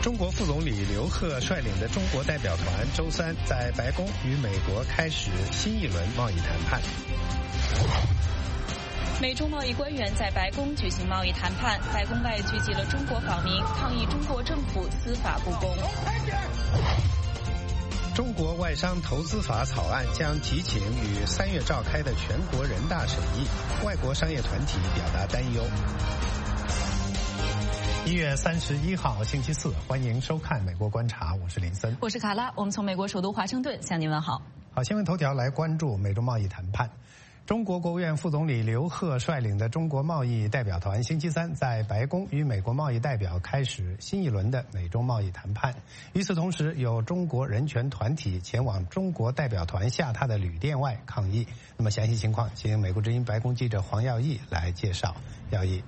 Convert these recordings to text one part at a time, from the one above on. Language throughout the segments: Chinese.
中国副总理刘鹤率领的中国代表团周三在白宫与美国开始新一轮贸易谈判。 美中贸易官员在白宫举行贸易谈判，白宫外聚集了中国访民，抗议中国政府司法不公。 中国外商投资法草案将提请于3月召开的全国人大审议，外国商业团体表达担忧。1月31号星期四，欢迎收看《美国观察》，我是林森， 我是卡拉，我们从美国首都华盛顿向您问好。 好，新闻头条来关注美中贸易谈判。中国国务院副总理刘鹤率领的中国贸易代表团星期三在白宫与美国贸易代表开始新一轮的美中贸易谈判。与此同时，有中国人权团体前往中国代表团下榻的旅店外抗议。那么详细情况，请美国之音白宫记者黄耀义来介绍。耀义。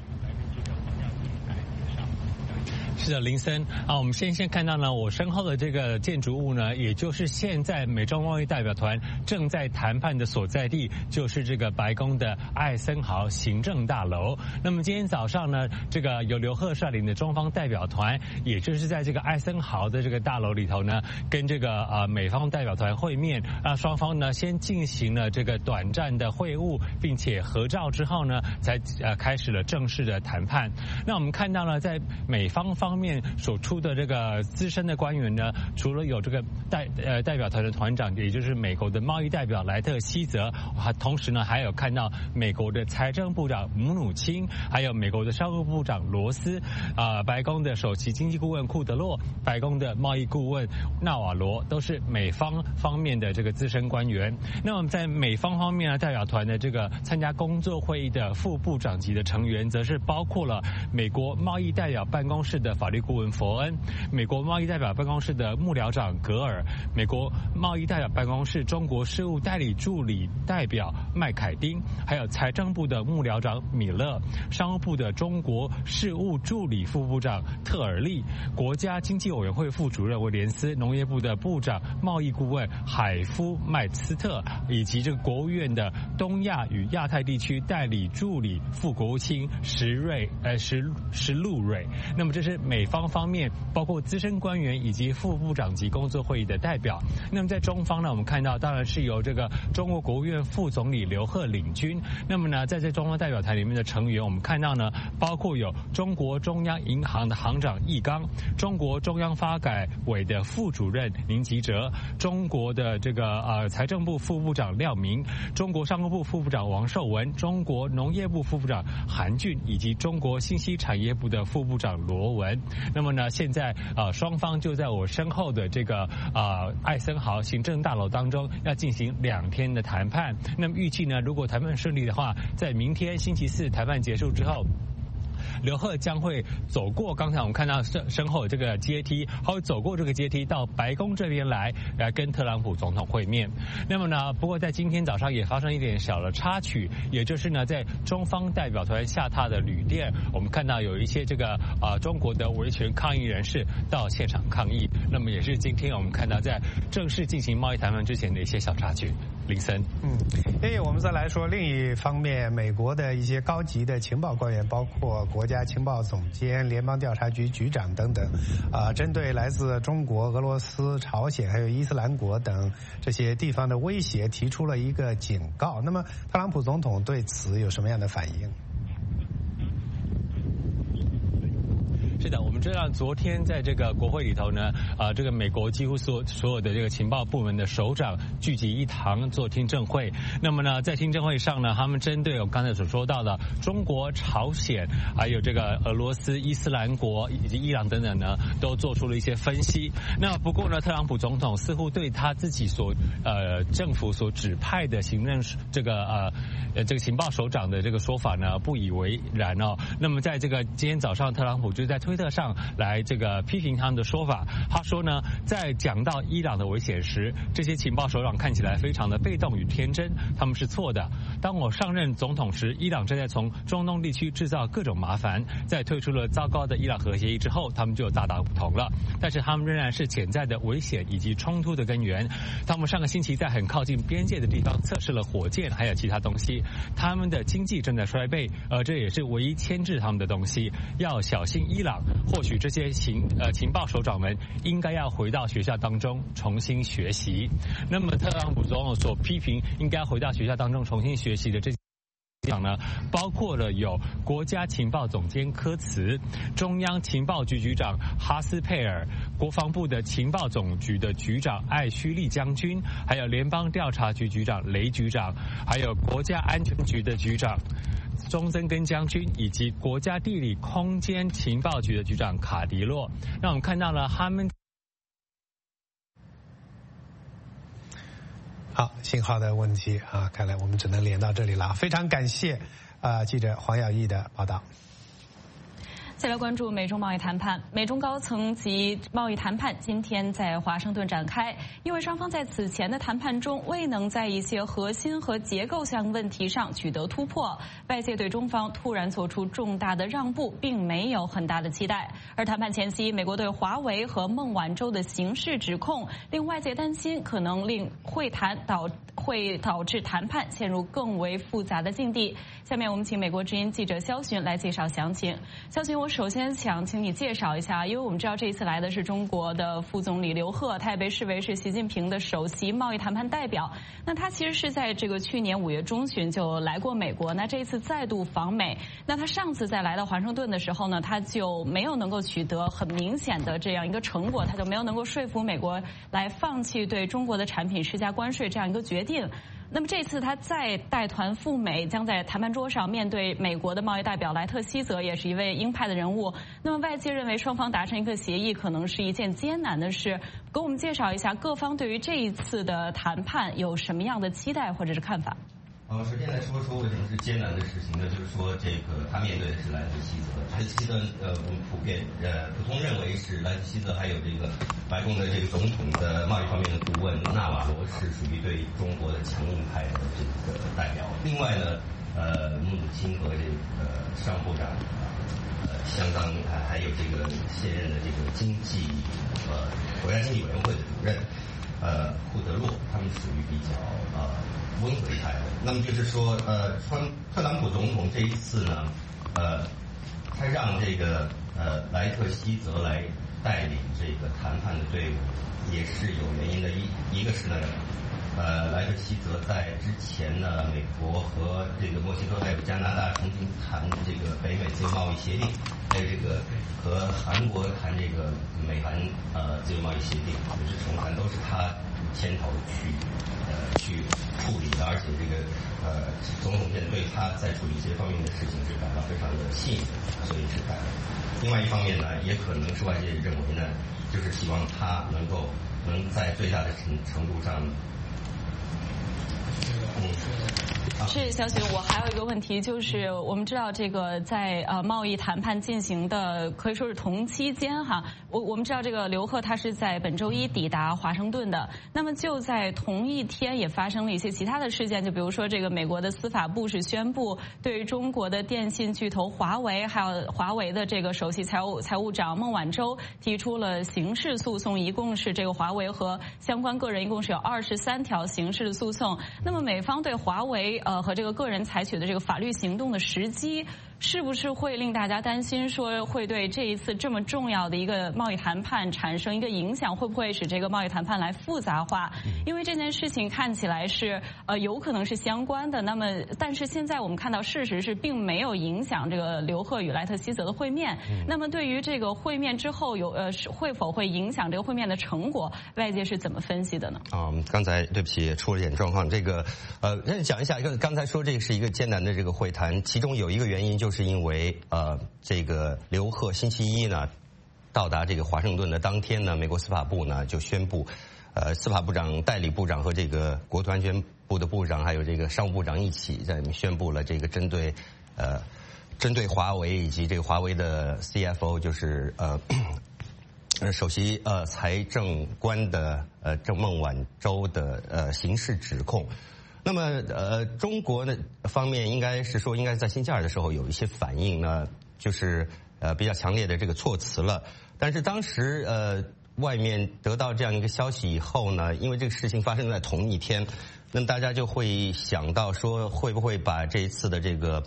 是的，林森啊，我们先看到呢，我身后的这个建筑物呢，也就是现在美中贸易代表团正在谈判的所在地，就是这个白宫的艾森豪行政大楼。那么今天早上呢，这个由刘鹤率领的中方代表团，也就是在这个艾森豪的这个大楼里头呢，跟这个美方代表团会面。双方呢先进行了这个短暂的会晤，并且合照之后呢，才开始了正式的谈判。那我们看到呢，在美方方面所出的这个资深的官员呢，除了有这个代表团的团长，也就是美国的贸易代表莱特希泽，同时呢还有看到美国的财政部长姆努钦，还有美国的商务部长罗斯，白宫的首席经济顾问库德洛，白宫的贸易顾问纳瓦罗，都是美方方面的这个资深官员。那么在美方方面呢，代表团的这个参加工作会议的副部长级的成员，则是包括了美国贸易代表办公室的法律顾问佛恩，美国贸易代表办公室的幕僚长格尔，美国贸易代表办公室中国事务代理助理代表麦凯丁，还有财政部的幕僚长米勒，商务部的中国事务助理副部长特尔利，国家经济委员会副主任威廉斯，农业部的部长贸易顾问海夫麦斯特，以及这个国务院的东亚与亚太地区代理助理副国务卿石路蕊。那么这是美方方面包括资深官员以及副部长级工作会议的代表。那么在中方呢，我们看到当然是由这个中国国务院副总理刘鹤领军。那么呢，在这中方代表团里面的成员，我们看到呢，包括有中国中央银行的行长易纲，中国中央发改委的副主任宁吉喆，中国的这个财政部副部长廖明，中国商务部副部长王受文，中国农业部副部长韩俊，以及中国信息产业部的副部长罗文。那么呢，现在双方就在我身后的这个艾森豪行政大楼当中要进行2天的谈判。那么预计呢，如果谈判顺利的话，在明天星期四谈判结束之后，刘鹤将会走过刚才我们看到身后这个阶梯，他会走过这个阶梯到白宫这边来跟特朗普总统会面。那么呢，不过在今天早上也发生一点小的插曲，也就是呢，在中方代表团下榻的旅店，我们看到有一些这个中国的维权抗议人士到现场抗议。那么也是今天我们看到在正式进行贸易谈判之前的一些小插曲。林森， 我们再来说另一方面，美国的一些高级的情报官员，包括国家情报总监、联邦调查局局长等等，针对来自中国、俄罗斯、朝鲜还有伊斯兰国等这些地方的威胁提出了一个警告。那么特朗普总统对此有什么样的反应？ 是的，我们知道昨天在这个国会里头呢，这个美国几乎所有的这个情报部门的首长聚集一堂做听证会。那么呢，在听证会上呢，他们针对我刚才所说到的中国、朝鲜，还有这个俄罗斯、伊斯兰国以及伊朗等等呢，都做出了一些分析。那不过呢，特朗普总统似乎对他自己政府所指派的行政这个情报首长的这个说法呢不以为然哦。那么在这个今天早上，特朗普就在推特上来这个批评他们的说法。他说呢，在讲到伊朗的危险时，这些情报首长看起来非常的被动与天真，他们是错的。当我上任总统时，伊朗正在从中东地区制造各种麻烦，在退出了糟糕的伊朗核协议之后，他们就大打不同了。但是他们仍然是潜在的危险以及冲突的根源。他们上个星期在很靠近边界的地方测试了火箭还有其他东西。他们的经济正在衰败，这也是唯一牵制他们的东西。要小心伊朗。 长，或许这些情报首长们应该要回到学校当中重新学习。那么特朗普总统所批评应该回到学校当中重新学习的这呢，包括了有国家情报总监科茨、中央情报局局长哈斯佩尔、国防部的情报总局的局长艾须利将军，还有联邦调查局局长雷局长，还有国家安全局的局长钟增根将军，以及国家地理空间情报局的局长卡迪洛。让我们看到了他们。 好，信号的问题啊，看来我们只能连到这里了。非常感谢记者黄晓毅的报道。 再来关注美中贸易谈判，美中高层级贸易谈判今天在华盛顿展开，因为双方在此前的谈判中未能在一些核心和结构性问题上取得突破，外界对中方突然做出重大的让步并没有很大的期待。而谈判前夕，美国对华为和孟晚舟的刑事指控令外界担心可能令会导致谈判陷入更为复杂的境地。下面我们请美国之音记者肖寻来介绍详情。肖寻，我首先想请你介绍一下，因为我们知道这一次来的是中国的副总理刘鹤，他也被视为是习近平的首席贸易谈判代表。那他其实是在这个去年5月中旬就来过美国，那这一次再度访美，那他上次在来到华盛顿的时候呢，他就没有能够取得很明显的这样一个成果，他就没有能够说服美国来放弃对中国的产品施加关税这样一个决定。那么这次他再带团赴美，将在谈判桌上面对美国的贸易代表莱特希泽，也是一位鹰派的人物。那么外界认为双方达成一个协议可能是一件艰难的事，给我们介绍一下各方对于这一次的谈判有什么样的期待或者是看法？ 首先来说为什么是艰难的事情呢？就是说这个他面对的是莱特希泽，莱特希泽我们普通认为是莱特希泽，还有这个白宫的这个总统的贸易方面的顾问纳瓦罗是属于对中国的强硬派的这个代表。另外呢，穆努钦和这个商务部长相当还有这个现任的这个国家经济委员会的主任库德洛，他们属于比较温和一派的。那么就是说，特朗普总统这一次呢，他让这个莱特希泽来带领这个谈判的队伍，也是有原因的。一个是呢，莱特希泽在之前呢，美国和这个墨西哥还有加拿大曾经谈这个北美自由贸易协定，还有这个和韩国谈这个美韩自由贸易协定，也是重谈，都是他牵头去处理的，而且这个总统现在对他在处理这方面的事情是感到非常的信任，所以是带来。另外一方面呢，也可能是外界认为呢，就是希望他能在最大的程度上。 是小雪，我还有一个问题，就是我们知道这个在贸易谈判进行的可以说是同期间哈，我们知道这个刘鹤他是在本周一抵达华盛顿的，那么就在同一天也发生了一些其他的事件，就比如说这个美国的司法部是宣布对于中国的电信巨头华为还有华为的这个首席财务长孟晚舟提出了刑事诉讼，一共是这个华为和相关个人一共是有23条刑事的诉讼。那么美方对华为和这个个人采取的这个法律行动的时机，是不是会令大家担心说会对这一次这么重要的一个贸易谈判产生一个影响？会不会使这个贸易谈判来复杂化？因为这件事情看起来是有可能是相关的。那么，但是现在我们看到事实是并没有影响这个刘鹤与莱特希泽的会面。那么对于这个会面之后会否会影响这个会面的成果，外界是怎么分析的呢？ 刚才对不起出了点状况，这个讲一下，刚才说这个是一个艰难的这个会谈，其中有一个原因就是因为这个刘鹤星期一呢到达这个华盛顿的当天呢，美国司法部呢就宣布，司法部长、代理部长和这个国土安全部的部长还有这个商务部长一起在宣布了这个针对华为以及这个华为的 CFO 就是首席财政官的孟晚舟的刑事指控。那么中国的方面应该是在星期二的时候有一些反应呢，就是比较强烈的这个措辞了。但是当时外面得到这样一个消息以后呢，因为这个事情发生在同一天，那么大家就会想到说会不会把这一次的这个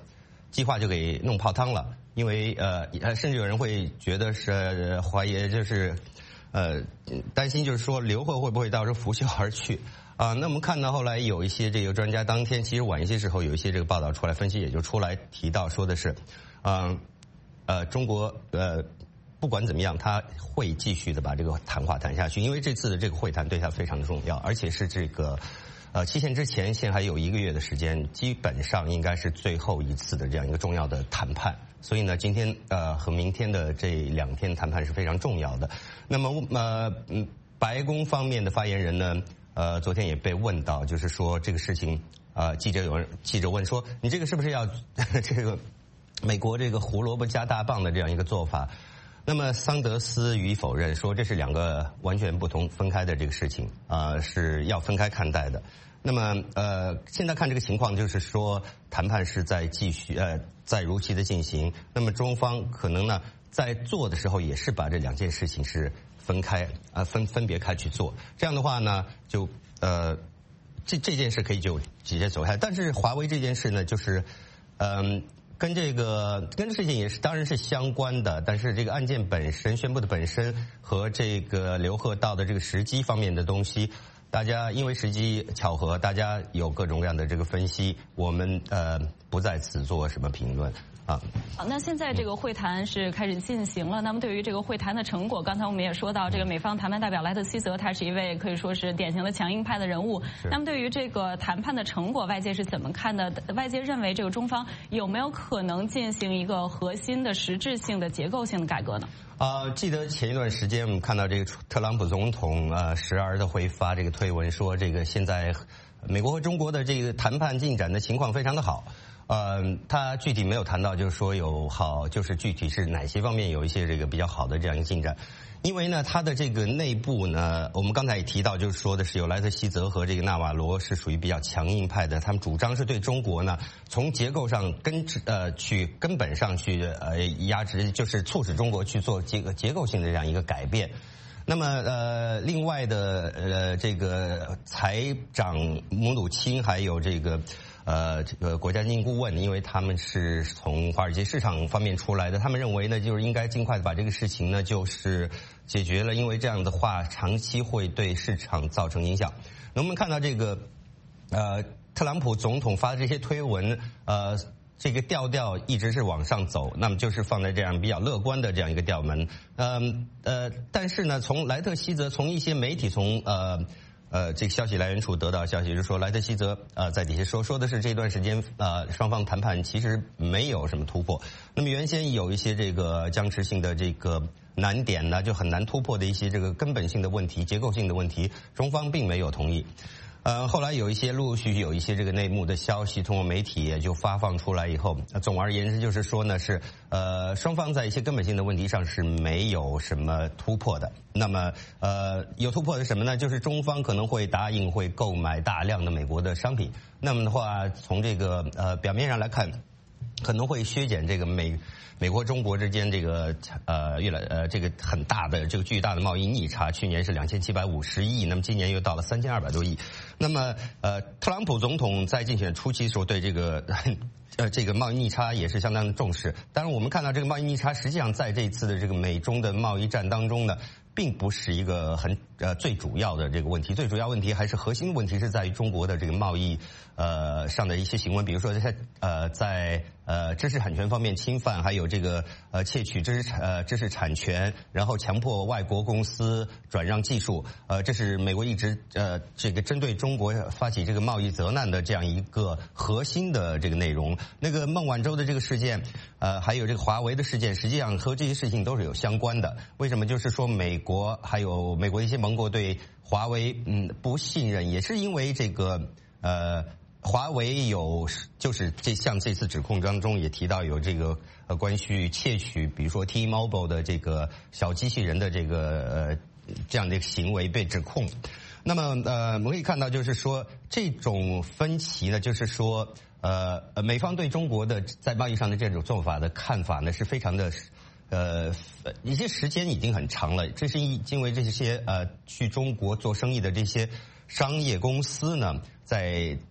计划就给弄泡汤了，因为甚至有人会觉得是怀疑，就是担心，就是说刘鹤会不会到时候拂袖而去啊？那我们看到后来有一些这个专家，当天其实晚一些时候有一些这个报道出来分析，也就出来提到说的是，中国不管怎么样，他会继续的把这个谈话谈下去，因为这次的这个会谈对他非常重要，而且是这个。期限之前，现在还有1个月的时间，基本上应该是最后一次的这样一个重要的谈判。所以呢，今天和明天的这2天谈判是非常重要的。那么白宫方面的发言人呢，昨天也被问到，就是说这个事情，记者问说，你这个是不是要这个美国这个胡萝卜加大棒的这样一个做法？那么桑德斯予以否认，说这是2个完全不同分开的这个事情，是要分开看待的。那么现在看这个情况，就是说谈判是在继续，在如期的进行。那么中方可能呢在做的时候，也是把这2件事情是分开分别开去做。这样的话呢，就这件事可以就直接走开。但是华为这件事呢，就是跟这事情也是当然是相关的，但是这个案件本身宣布的本身和这个刘鹤到的这个时机方面的东西，大家因为时机巧合，大家有各种各样的这个分析，我们不在此做什么评论。 好，那现在这个会谈是开始进行了。那么对于这个会谈的成果，刚才我们也说到，这个美方谈判代表莱特希泽，他是一位可以说是典型的强硬派的人物。那么对于这个谈判的成果，外界是怎么看的？外界认为这个中方有没有可能进行一个核心的、实质性的、结构性的改革呢？ 记得前一段时间我们看到这个特朗普总统时而的会发这个推文说，这个现在美国和中国的这个谈判进展的情况非常的好。他具体没有谈到，就是说就是具体是哪些方面有一些这个比较好的这样一个进展。因为呢，他的这个内部呢，我们刚才也提到，就是说的是有莱特希泽和这个纳瓦罗是属于比较强硬派的，他们主张是对中国呢从结构上根本上去压制，就是促使中国去做结构性的这样一个改变。那么另外的这个财长姆努钦还有这个国家经济顾问，因为他们是从华尔街市场方面出来的，他们认为呢，就是应该尽快的把这个事情呢，就是解决了，因为这样的话长期会对市场造成影响。那我们看到这个特朗普总统发的这些推文，这个调一直是往上走，那么就是放在这样比较乐观的这样一个调门。但是呢，从莱特希泽，从一些媒体从这个消息来源处得到消息，就是说莱特希泽在底下说的是这段时间双方谈判其实没有什么突破。那么原先有一些这个僵持性的这个难点呢，就很难突破的一些这个根本性的问题、结构性的问题，中方并没有同意。后来有一些陆陆续续有一些这个内幕的消息通过媒体也就发放出来以后，总而言之就是说呢是双方在一些根本性的问题上是没有什么突破的。那么有突破的是什么呢？就是中方可能会答应会购买大量的美国的商品。那么的话，从这个表面上来看，可能会削减这个美国中国之间这个这个很大的这个巨大的贸易逆差，去年是2750亿，那么今年又到了3200多亿。那么特朗普总统在竞选初期的时候对这个贸易逆差也是相当的重视。当然我们看到这个贸易逆差实际上在这一次的这个美中的贸易战当中呢，并不是一个最主要的这个问题，最主要问题还是核心问题是在于中国的这个贸易上的一些行为，比如说在知识产权方面侵犯，还有这个窃取知识产权，然后强迫外国公司转让技术，这是美国一直这个针对中国发起这个贸易责难的这样一个核心的这个内容。那个孟晚舟的这个事件，还有这个华为的事件，实际上和这些事情都是有相关的。为什么？就是说美国还有美国一些盟国对华为不信任，也是因为这个华为就是像这次指控当中也提到有这个关于窃取，比如说 T-Mobile 的这个小机器人的这个这样的行为被指控。那么我们可以看到，就是说这种分歧呢，就是说美方对中国的在贸易上的这种做法的看法呢，是非常的一些时间已经很长了。这是因为这些去中国做生意的这些商业公司呢，在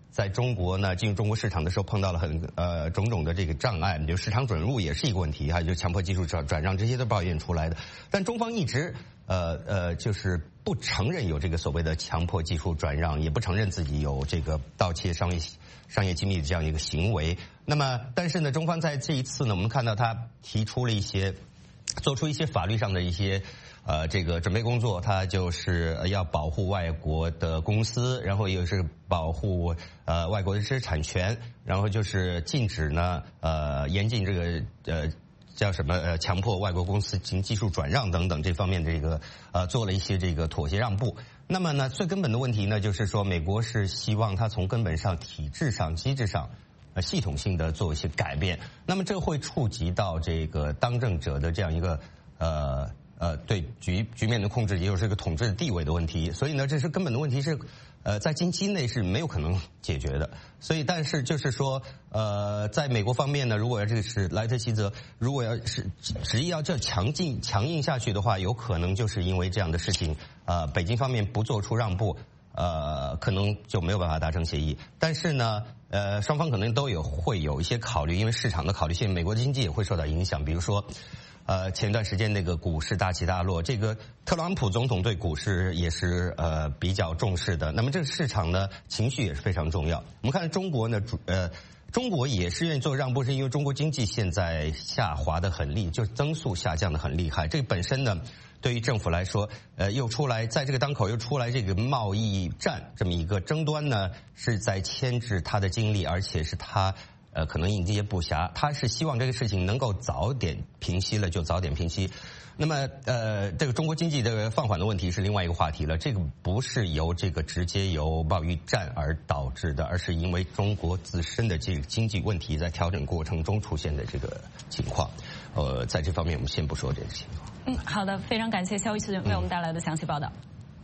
在中国呢进入中国市场的时候碰到了种种的这个障碍，就市场准入也是一个问题，还有就强迫技术转让，这些都抱怨出来的。但中方一直就是不承认有这个所谓的强迫技术转让，也不承认自己有这个盗窃商业机密的这样一个行为。那么，但是呢，中方在这一次呢，我们看到他做出一些法律上的一些这个准备工作，他就是要保护外国的公司，然后又是保护外国的知识产权，然后就是禁止呢严禁这个叫什么强迫外国公司进行技术转让等等这方面的这个做了一些这个妥协让步。那么呢，最根本的问题呢，就是说美国是希望它从根本上、体制上、机制上系统性的做一些改变。那么这会触及到这个当政者的这样一个对局面的控制，也有这个统治的地位的问题。所以呢，这是根本的问题是在近期内是没有可能解决的。所以，但是就是说，在美国方面呢，如果要这个是莱特希泽，如果要是执意要这强硬下去的话，有可能就是因为这样的事情，北京方面不做出让步，可能就没有办法达成协议。但是呢，双方可能都会有一些考虑，因为市场的考虑性，美国的经济也会受到影响，比如说。前段时间那个股市大起大落，这个特朗普总统对股市也是比较重视的。那么这个市场呢，情绪也是非常重要。我们看中国呢，中国也是愿意做让步，是因为中国经济现在下滑的很厉，就是增速下降的很厉害。这个本身呢，对于政府来说，又出来在这个当口又出来这个贸易战这么一个争端呢，是在牵制他的精力，而且是他。可能应接不暇，他是希望这个事情能够早点平息了，就早点平息。那么，这个中国经济的放缓的问题是另外一个话题了。这个不是直接由贸易战而导致的，而是因为中国自身的这个经济问题在调整过程中出现的这个情况。在这方面我们先不说这个情况。 好的，非常感谢肖玉迅为我们带来的详细报道。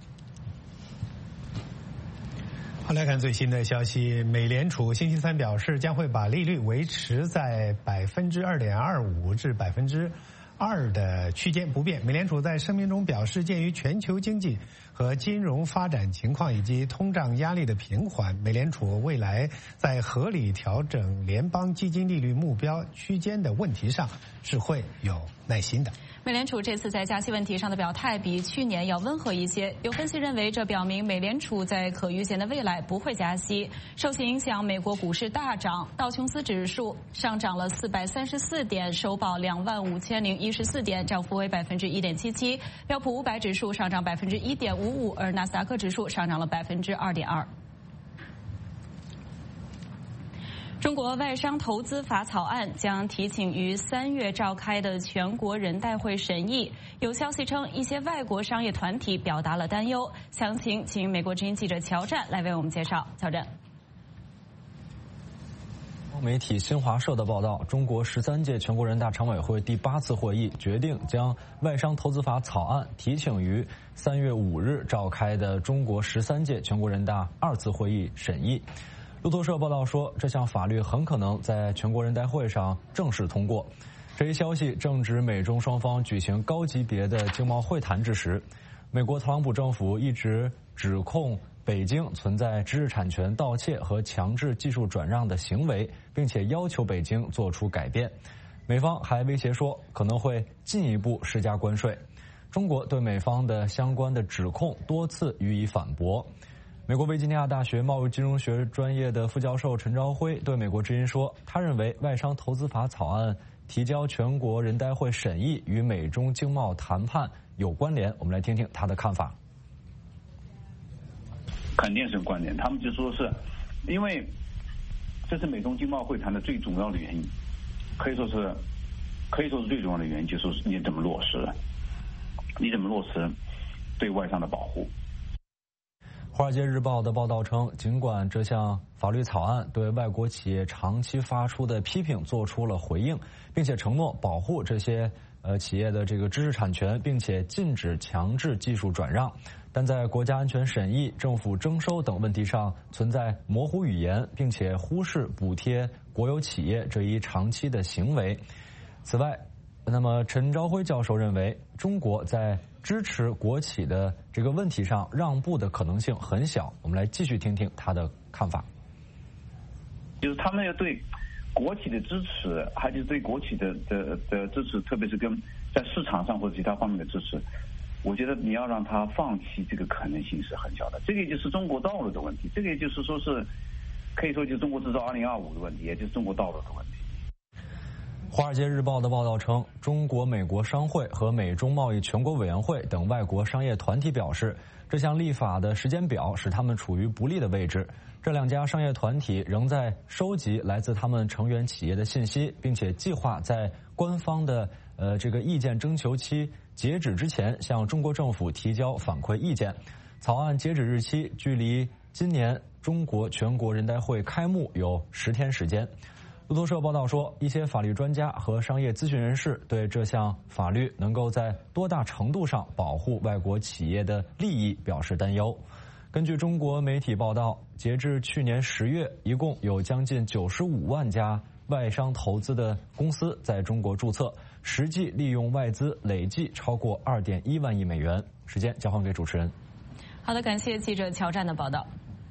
好，来看最新的消息。美联储星期三表示，将会把利率维持在2.25%至2%的区间不变。美联储在声明中表示，鉴于全球经济和金融发展情况以及通胀压力的平缓，美联储未来在合理调整联邦基金利率目标区间的问题上是会有耐心的。 美联储这次在加息问题上的表态比去年要温和一些，有分析认为这表明美联储在可预见的未来不会加息。受其影响，美国股市大涨，道琼斯指数上涨了434点，收报25014点，涨幅为1.77%。标普500指数上涨1.55%，而纳斯达克指数上涨了2.2%。中国外商投资法草案将提请于3月召开的全国人代会审议。有消息称，一些外国商业团体表达了担忧。详情请美国之音记者乔战来为我们介绍。乔战。 媒体新华社的报道，中国13届全国人大常委会第8次会议决定将外商投资法草案提请于3月5日召开的中国13届全国人大2次会议审议。路透社报道说，这项法律很可能在全国人代会上正式通过。这一消息正值美中双方举行高级别的经贸会谈之时。美国特朗普政府一直指控北京存在知识产权盗窃和强制技术转让的行为，并且要求北京做出改变。美方还威胁说可能会进一步施加关税。中国对美方的相关的指控多次予以反驳。美国维吉尼亚大学贸易金融学专业的副教授陈朝晖对美国之音说，他认为外商投资法草案提交全国人代会审议与美中经贸谈判有关联。我们来听听他的看法。 肯定是有关联，他们就说是因为这是美中经贸会谈的最重要的原因，可以说是最重要的原因，就是你怎么落实对外商的保护。 华尔街日报的报道称，尽管这项法律草案对外国企业长期发出的批评做出了回应，并且承诺保护这些企业的这个知识产权，并且禁止强制技术转让，但在国家安全审议、政府征收等问题上存在模糊语言，并且忽视补贴国有企业这一长期的行为。此外，那么陈朝晖教授认为，中国在支持国企的这个问题上让步的可能性很小。我们来继续听听他的看法。 就是他们要对国企的支持，还就是对国企的支持，特别是跟在市场上或者其他方面的支持，我觉得你要让他放弃这个可能性是很小的。这个也就是中国道路的问题，这个也就是说是可以说就是中国制造2025的问题，也就是中国道路的问题。 《华尔街日报》的报道称，中国美国商会和美中贸易全国委员会等外国商业团体表示，这项立法的时间表使他们处于不利的位置。这两家商业团体仍在收集来自他们成员企业的信息，并且计划在官方的这个意见征求期截止之前向中国政府提交反馈意见。草案截止日期距离今年中国全国人代会开幕有10天时间。路透社报道说，一些法律专家和商业咨询人士对这项法律能够在多大程度上保护外国企业的利益表示担忧。根据中国媒体报道，截至去年10月，一共有将近95万家外商投资的公司在中国注册，实际利用外资累计超过2.1万亿美元。时间交还给主持人。 好的，感谢记者乔战的报道。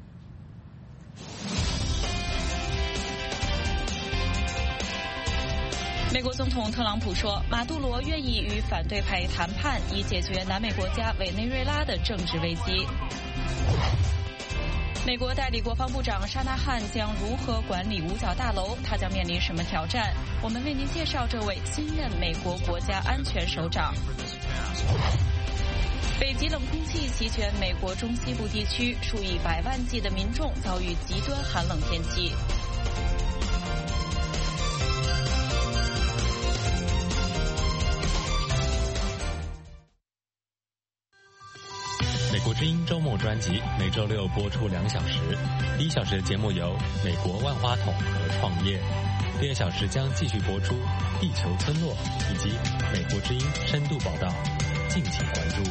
美国总统特朗普说，马杜罗愿意与反对派谈判，以解决南美国家委内瑞拉的政治危机。美国代理国防部长沙纳汉将如何管理五角大楼？他将面临什么挑战？我们为您介绍这位新任美国国家安全首长。北极冷空气席卷美国中西部地区，数以百万计的民众遭遇极端寒冷天气。 美国之音周末专辑每周6播出2小时，第1小时的节目有美国万花筒和创业，第2小时将继续播出地球村落以及美国之音深度报道，敬请关注。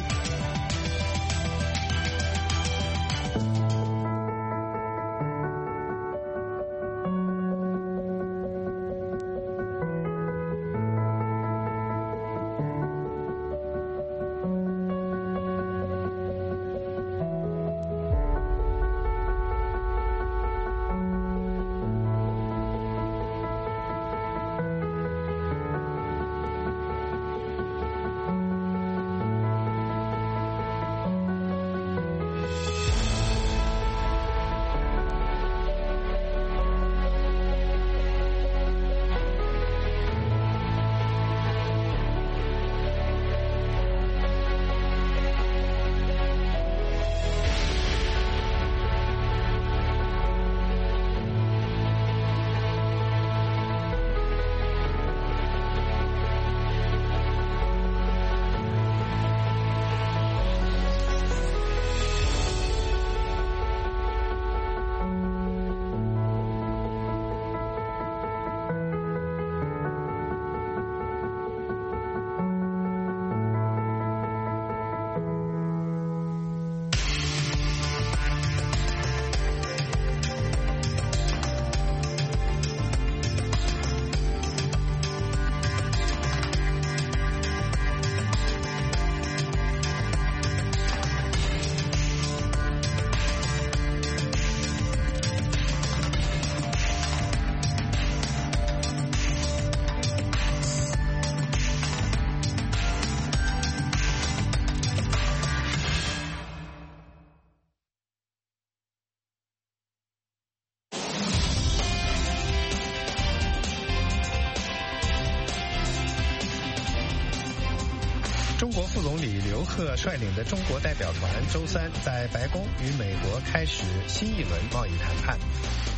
中国副总理刘鹤率领的中国代表团周3在白宫与美国开始新一轮贸易谈判。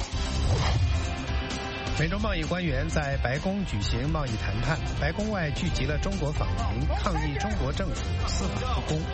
美中贸易官员在白宫举行贸易谈判，白宫外聚集了中国访民，抗议中国政府司法不公。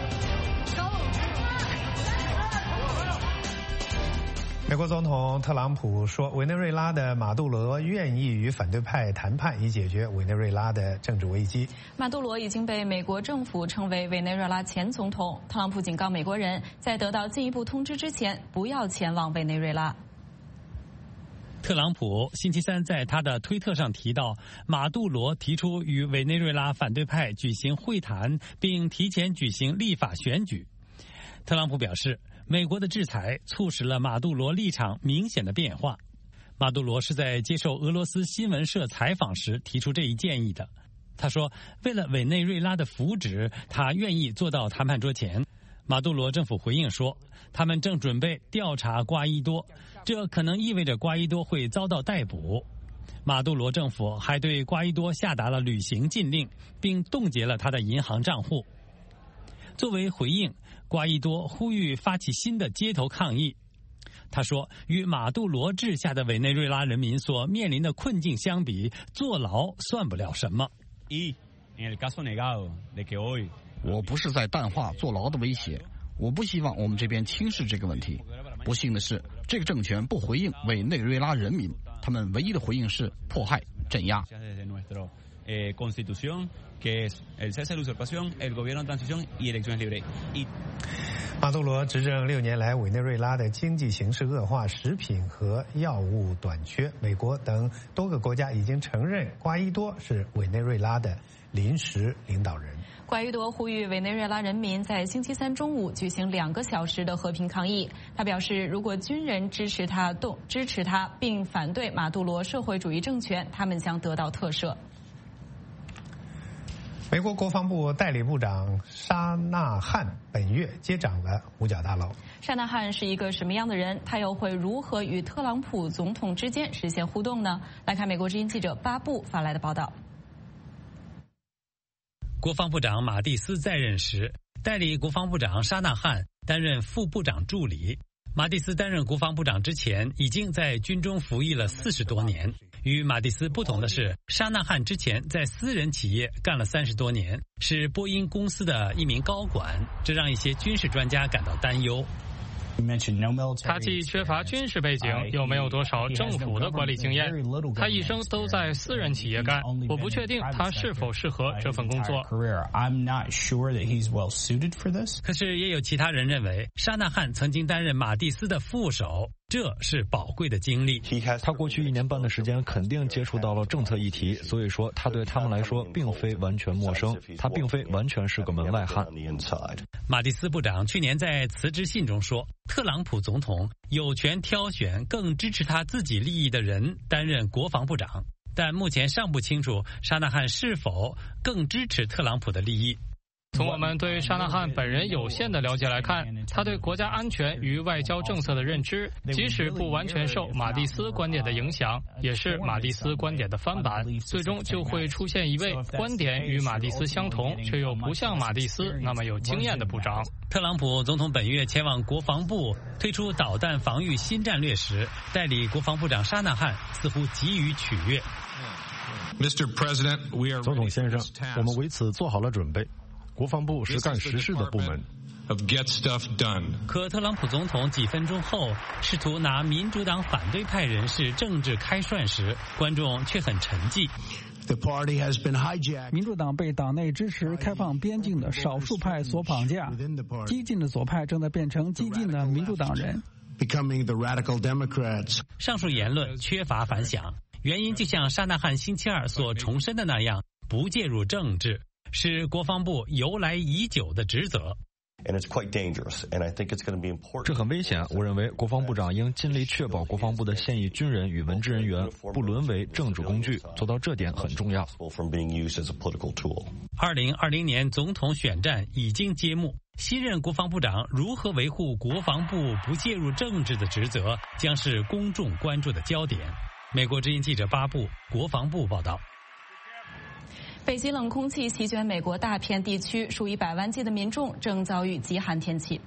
美国总统特朗普说，委内瑞拉的马杜罗愿意与反对派谈判，以解决委内瑞拉的政治危机。 马杜罗已经被美国政府称为委内瑞拉前总统。特朗普警告美国人，在得到进一步通知之前，不要前往委内瑞拉。 特朗普星期3在他的推特上提到，马杜罗提出与委内瑞拉反对派举行会谈，并提前举行立法选举。特朗普表示，美国的制裁促使了马杜罗立场明显的变化。 马杜罗是在接受俄罗斯新闻社采访时提出这一建议的。他说，为了委内瑞拉的福祉，他愿意坐到谈判桌前。马杜罗政府回应说，他们正准备调查瓜伊多，这可能意味着瓜伊多会遭到逮捕。马杜罗政府还对瓜伊多下达了旅行禁令，并冻结了他的银行账户。作为回应，瓜伊多呼吁发起新的街头抗议。他说，与马杜罗治下的委内瑞拉人民所面临的困境相比，坐牢算不了什么。 我不是在淡化坐牢的威胁，我不希望我们这边轻视这个问题。不幸的是，这个政权不回应委内瑞拉人民，他们唯一的回应是迫害、镇压。 马杜罗执政6年来，委内瑞拉的经济形势恶化，食品和药物短缺。美国等多个国家已经承认瓜伊多是委内瑞拉的临时领导人。 瓜伊多呼吁委内瑞拉人民在星期三中午举行2个小时的和平抗议。他表示，如果军人支持他并反对马杜罗社会主义政权，他们将得到特赦。 美国国防部代理部长沙纳汉本月接掌了五角大楼。 沙纳汉是一个什么样的人？他又会如何与特朗普总统之间实现互动呢？来看美国之音记者巴布发来的报道。 国防部长马蒂斯在任时，代理国防部长沙纳汉担任副部长助理。马蒂斯担任国防部长之前，已经在军中服役了40多年。与马蒂斯不同的是，沙纳汉之前在私人企业干了30多年，是波音公司的一名高管，这让一些军事专家感到担忧。 他既缺乏军事背景，又没有多少政府的管理经验。他一生都在私人企业干，我不确定他是否适合这份工作。 可是也有其他人认为，沙纳汉曾经担任马蒂斯的副手，这是宝贵的经历。 他过去1年半的时间肯定接触到了政策议题，所以说他对他们来说并非完全陌生，他并非完全是个门外汉。 马蒂斯部长去年在辞职信中说，特朗普总统有权挑选更支持他自己利益的人担任国防部长，但目前尚不清楚沙纳汉是否更支持特朗普的利益。 从我们对沙纳汉本人有限的了解来看，他对国家安全与外交政策的认知，即使不完全受马蒂斯观点的影响，也是马蒂斯观点的翻版，最终就会出现一位观点与马蒂斯相同却又不像马蒂斯那么有经验的部长。 特朗普总统本月前往国防部推出导弹防御新战略时，代理国防部长沙纳汉似乎急于取悦。 总统先生，我们为此做好了准备。国防部是干实事的部门。 可特朗普总统几分钟后试图拿民主党反对派人士政治开涮时，观众却很沉寂。 民主党被党内支持开放边境的少数派所绑架，激进的左派正在变成激进的民主党人。 上述言论缺乏反响，原因就像沙纳汉星期二所重申的那样，不介入政治是国防部由来已久的职责。 这很危险，我认为国防部长应尽力确保国防部的现役军人与文职人员不沦为政治工具，做到这点很重要。 2020年总统选战已经揭幕，新任国防部长如何维护国防部不介入政治的职责，将是公众关注的焦点。美国之音记者巴布，国防部报道。 北极冷空气席卷美国大片地区，数以百万计的民众正遭遇极寒天气。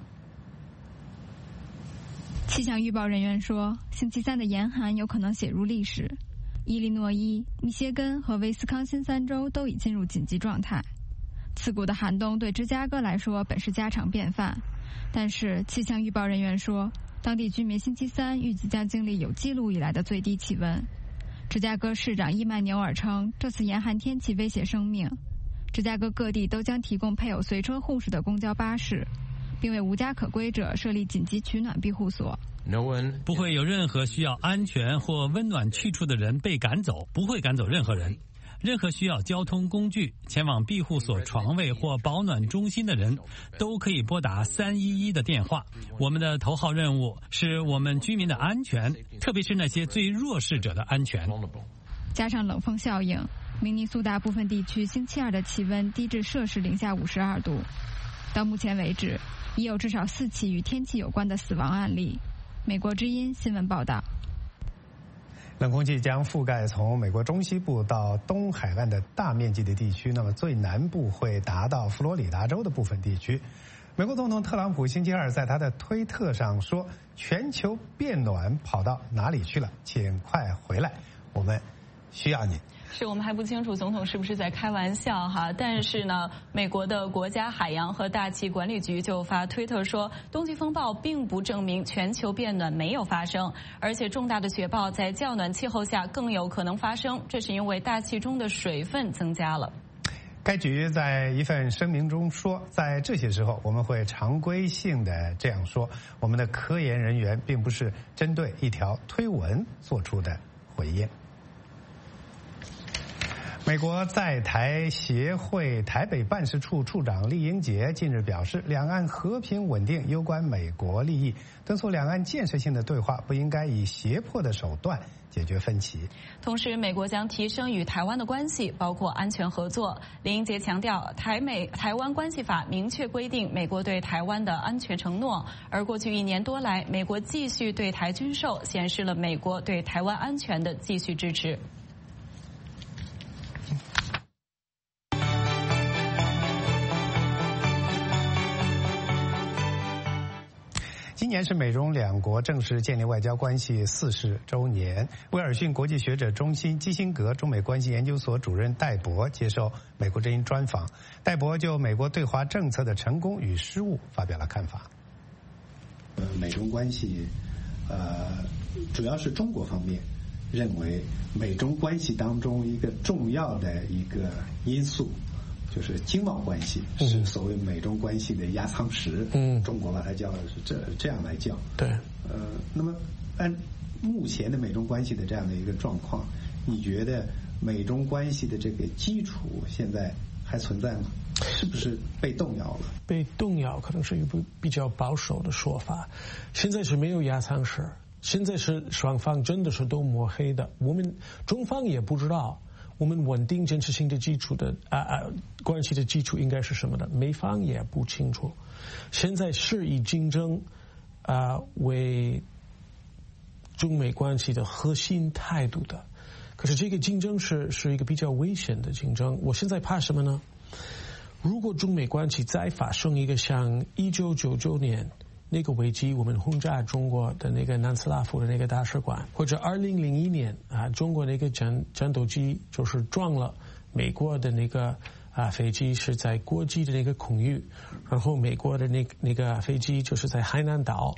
气象预报人员说，星期三的严寒有可能写入历史。伊利诺伊、密歇根和威斯康辛3州都已进入紧急状态。刺骨的寒冬对芝加哥来说本是家常便饭，但是气象预报人员说，当地居民星期三预计将经历有记录以来的最低气温。芝加哥市长伊曼纽尔称，这次严寒天气威胁生命。芝加哥各地都将提供配有随车护士的公交巴士，并为无家可归者设立紧急取暖庇护所。 不会有任何需要安全或温暖去处的人被赶走，不会赶走任何人。 任何需要交通工具前往庇护所床位或保暖中心的人，都可以拨打311的电话。我们的头号任务是我们居民的安全，特别是那些最弱势者的安全。 加上冷风效应，明尼苏达部分地区星期二的气温低至摄氏-52度。到目前为止，已有至少4起与天气有关的死亡案例。美国之音新闻报道。 冷空气将覆盖从美国中西部到东海岸的大面积的地区，那么最南部会达到佛罗里达州的部分地区。美国总统特朗普星期二在他的推特上说：“全球变暖跑到哪里去了？请快回来，我们需要你。” 是我们还不清楚总统是不是在开玩笑哈，但是呢，美国的国家海洋和大气管理局就发推特说，冬季风暴并不证明全球变暖没有发生，而且重大的雪暴在较暖气候下更有可能发生，这是因为大气中的水分增加了。 该局在一份声明中说，在这些时候我们会常规性的这样说，我们的科研人员并不是针对一条推文做出的回应。美国在台协会台北办事处处长郦英杰近日表示，两岸和平稳定攸关美国利益，敦促两岸建设性的对话不应该以胁迫的手段解决分歧。 同时，美国将提升与台湾的关系，包括安全合作。郦英杰强调，台湾关系法明确规定美国对台湾的安全承诺，而过去1年多来，美国继续对台军售，显示了美国对台湾安全的继续支持。 今年是美中两国正式建立外交关系40周年。威尔逊国际学者中心基辛格中美关系研究所主任戴博接受美国之音专访，戴博就美国对华政策的成功与失误发表了看法。 美中关系，主要是中国方面认为美中关系当中一个重要的一个因素，就是经贸关系是所谓美中关系的压舱石。中国把它叫是这样来叫。 对。 那么按目前的美中关系的这样的一个状况，你觉得美中关系的这个基础现在还存在吗？是不是被动摇了？ 被动摇可能是一个比较保守的说法。现在是没有压舱石，现在是双方真的是都抹黑的。我们中方也不知道我们稳定建设性的基础的关系的基础应该是什么的，美方也不清楚。现在是以竞争为中美关系的核心态度的，可是这个竞争是一个比较危险的竞争。我现在怕什么呢？如果中美关系再发生一个像1999年那个危机，我们轰炸中国的那个南斯拉夫的那个大使馆，或者2001年中国那个战斗机就是撞了美国的那个飞机，是在国际的那个空域，然后美国的那个飞机就是在海南岛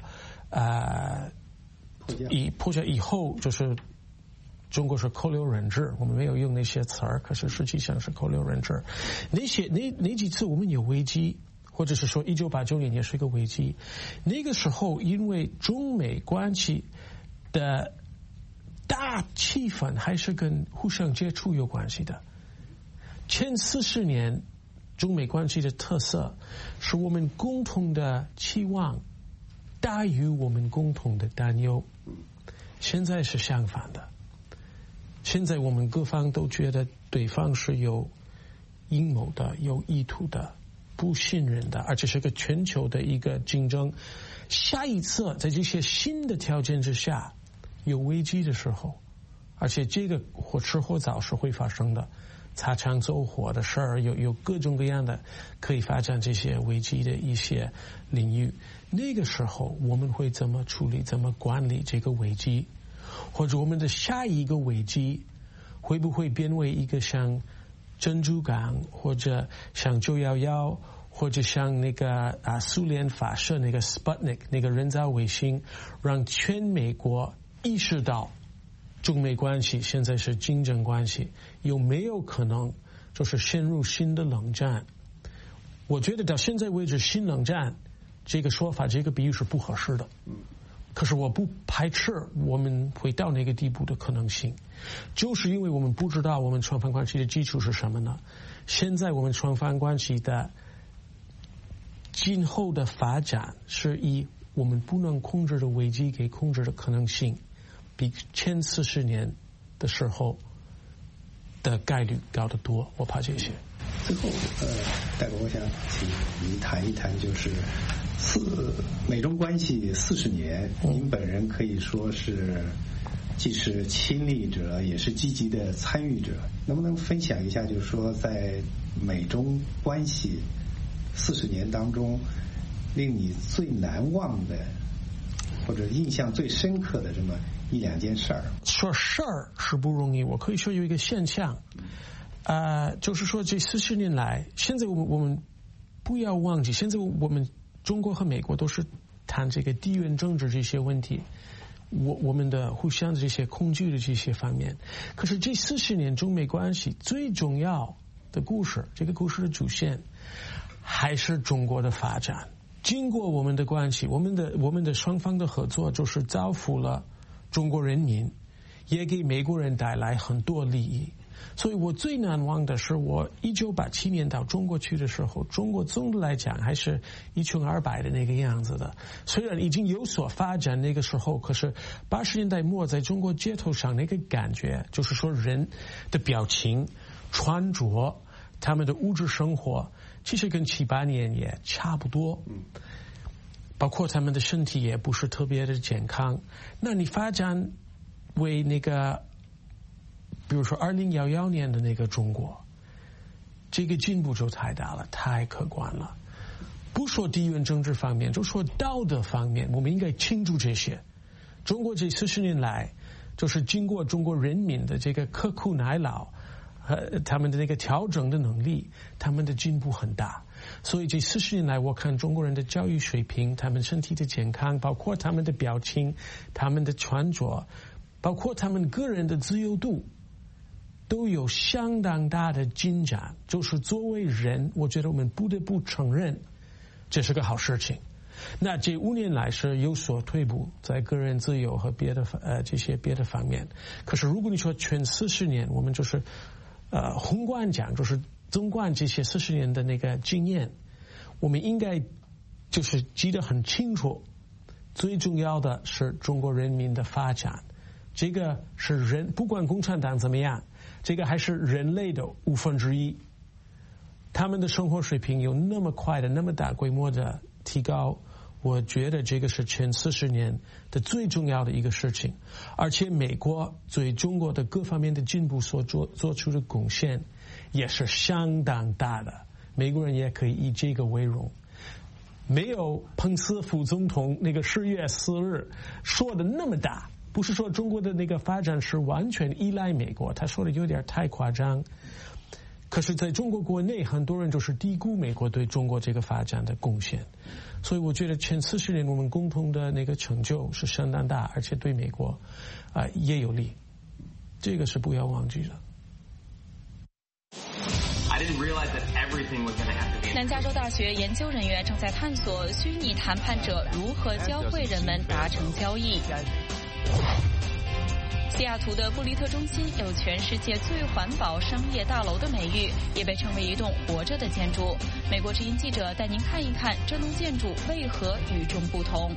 破解以后，就是中国是扣留人质，我们没有用那些词儿，可是实际上是扣留人质。那几次我们有危机，或者是说1989年也是一个危机。那个时候因为中美关系的大气氛还是跟互相接触有关系的。前40年中美关系的特色是我们共同的期望大于我们共同的担忧，现在是相反的。现在我们各方都觉得对方是有阴谋的，有意图的，不信任的，而且是个全球的一个竞争。下一次在这些新的条件之下有危机的时候，而且这个或迟或早是会发生的，擦枪走火的事儿，有各种各样的可以发展这些危机的一些领域。那个时候我们会怎么处理，怎么管理这个危机，或者我们的下一个危机会不会变为一个像珍珠港，或者像911，或者像那个苏联发射那个 Sputnik 那个人造卫星，让全美国意识到中美关系现在是竞争关系，有没有可能就是陷入新的冷战？我觉得到现在为止，新冷战这个说法，这个比喻是不合适的。 可是我不排斥我们会到那个地步的可能性，就是因为我们不知道我们双方关系的基础是什么呢？现在我们双方关系的今后的发展是以我们不能控制的危机给控制的可能性，比前40年的时候的概率高得多。我怕这些。 最后，戴博，我想请您谈一谈，就是美中关系40年，您本人可以说是既是亲历者，也是积极的参与者，能不能分享一下，就是说在美中关系40年当中，令你最难忘的或者印象最深刻的这么1-2件事儿？ 说事儿是不容易，我可以说有一个现象，就是说这40年来，现在我们不要忘记，现在我们中国和美国都是谈这个地缘政治这些问题，我们的互相的这些恐惧的这些方面。可是这40年中美关系最重要的故事，这个故事的主线还是中国的发展。经过我们的关系，我们的双方的合作，就是造福了中国人民，也给美国人带来很多利益。所以我最难忘的是我1987年到中国去的时候，中国总的来讲还是一穷二白的那个样子的，虽然已经有所发展那个时候，可是80年代末在中国街头上那个感觉，就是说人的表情、穿着、他们的物质生活，其实跟78年也差不多，包括他们的身体也不是特别的健康。那你发展为那个比如说2011年的那个中国，这个进步就太大了，太可观了。不说地缘政治方面，就说道德方面，我们应该庆祝这些。中国这40年来，就是经过中国人民的这个刻苦耐劳和他们的那个调整的能力，他们的进步很大。所以这40年来，我看中国人的教育水平，他们身体的健康，包括他们的表情、他们的穿着，包括他们个人的自由度，都有相当大的进展。就是作为人，我觉得我们不得不承认这是个好事情。那这5年来是有所退步，在个人自由和这些别的方面。可是如果你说全40年，我们就是宏观讲，就是纵观这些40年的那个经验，我们应该就是记得很清楚，最重要的是中国人民的发展。这个是人，不管共产党怎么样，这个还是人类的1/5，他们的生活水平有那么快的、那么大规模的提高，我觉得这个是前40年的最重要的一个事情。而且美国对中国的各方面的进步所做出的贡献也是相当大的，美国人也可以以这个为荣。没有彭斯副总统那个10月4日说的那么大，不是说中国的那个发展是完全依赖美国，他说的有点太夸张。可是在中国国内，很多人就是低估美国对中国这个发展的贡献。所以我觉得前40年我们共同的那个成就是相当大，而且对美国也有利，这个是不要忘记的。 南加州大学研究人员正在探索虚拟谈判者如何教会人们达成交易。西雅图的布利特中心有全世界最环保商业大楼的美誉，也被称为一栋活着的建筑。美国之音记者带您看一看这栋建筑为何与众不同。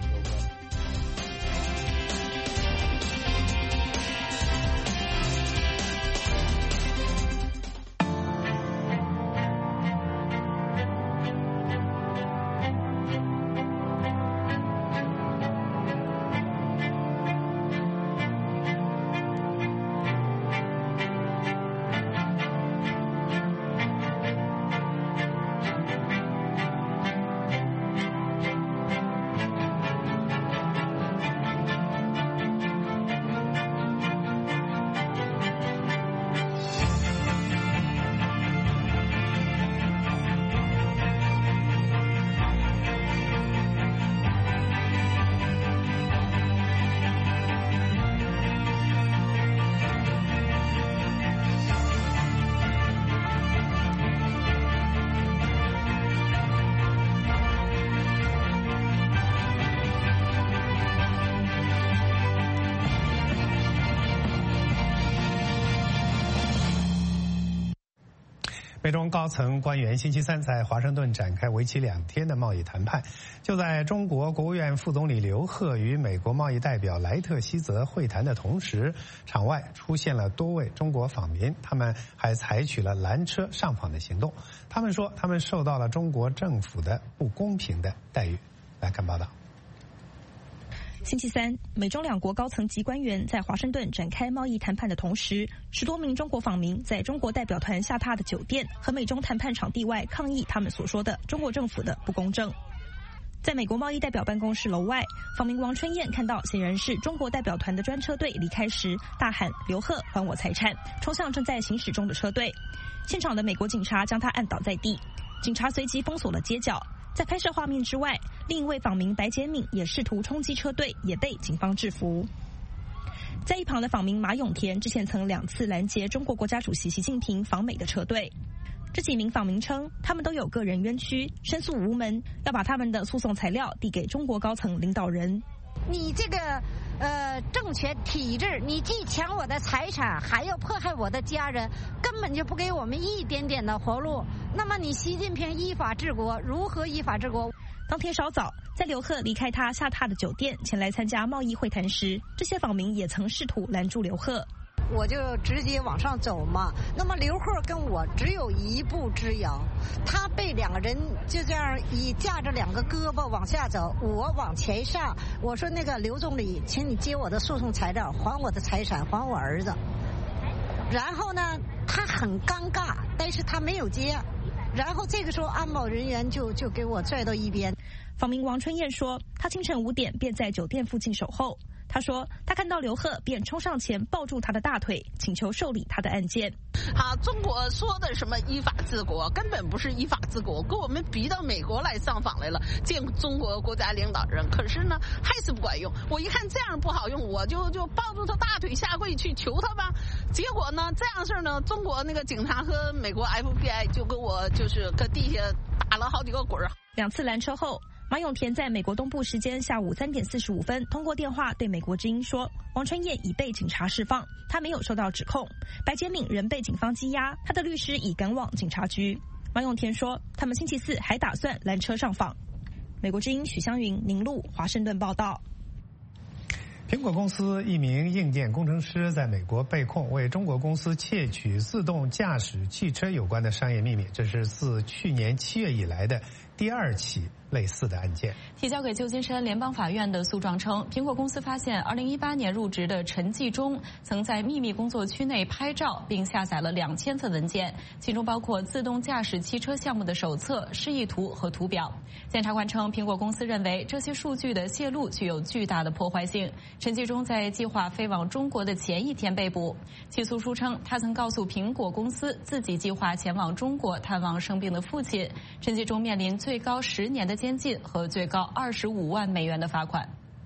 美中高层官员星期三在华盛顿展开为期2天的贸易谈判。就在中国国务院副总理刘鹤与美国贸易代表莱特希泽会谈的同时，场外出现了多位中国访民，他们还采取了拦车上访的行动。他们说，他们受到了中国政府的不公平的待遇。来看报道。 星期三，美中两国高层级官员在华盛顿展开贸易谈判的同时，10多名中国访民在中国代表团下榻的酒店和美中谈判场地外抗议他们所说的中国政府的不公正。在美国贸易代表办公室楼外，访民王春燕看到显然是中国代表团的专车队离开时，大喊“刘鹤，还我财产”，冲向正在行驶中的车队。现场的美国警察将他按倒在地，警察随即封锁了街角。在拍摄画面之外，另一位访民白洁敏也试图冲击车队，也被警方制服。在一旁的访民马永田之前曾2次拦截中国国家主席习近平访美的车队。这几名访民称，他们都有个人冤屈，申诉无门，要把他们的诉讼材料递给中国高层领导人。 你这个政权体制，你既抢我的财产，还要迫害我的家人，根本就不给我们一点点的活路。那么你习近平依法治国，如何依法治国？ 当天稍早，在刘鹤离开他下榻的酒店前来参加贸易会谈时，这些访民也曾试图拦住刘鹤。 我就直接往上走嘛。那么刘鹤跟我只有1步之遥，他被2个人就这样架着2个胳膊往下走，我往前上。我说那个刘总理，请你接我的诉讼材料，还我的财产，还我儿子。然后呢，他很尴尬，但是他没有接。然后这个时候安保人员就给我拽到一边。 访民王春燕说，他清晨5点便在酒店附近守候。他说，他看到刘鹤便冲上前抱住他的大腿，请求受理他的案件。 中国说的什么依法治国，根本不是依法治国，给我们逼到美国来上访来了，见中国国家领导人。可是呢，还是不管用。我一看这样不好用，我就抱住他大腿下跪去求他吧。结果呢，这样事呢，中国那个警察和美国 FBI 就跟我就是搁地下打了好几个滚。 2次拦车后，马永田在美国东部时间下午3点45分通过电话对美国之音说，王春燕已被警察释放，他没有受到指控。白洁敏仍被警方羁押，他的律师已赶往警察局。马永田说，他们星期4还打算拦车上访。美国之音许湘云、宁路华盛顿报道。 苹果公司一名硬件工程师在美国被控为中国公司窃取自动驾驶汽车有关的商业秘密，这是自去年7月以来的第2起类似的案件。 提交给旧金山联邦法院的诉状称，苹果公司发现2018年入职的陈继忠曾在秘密工作区内拍照并下载了2000份文件，其中包括自动驾驶汽车项目的手册、示意图和图表。检察官称，苹果公司认为这些数据的泄露具有巨大的破坏性。陈继忠在计划飞往中国的前一天被捕。起诉书称，他曾告诉苹果公司自己计划前往中国探望生病的父亲。陈继忠面临最高10年的监禁和最高25万美元的罚款。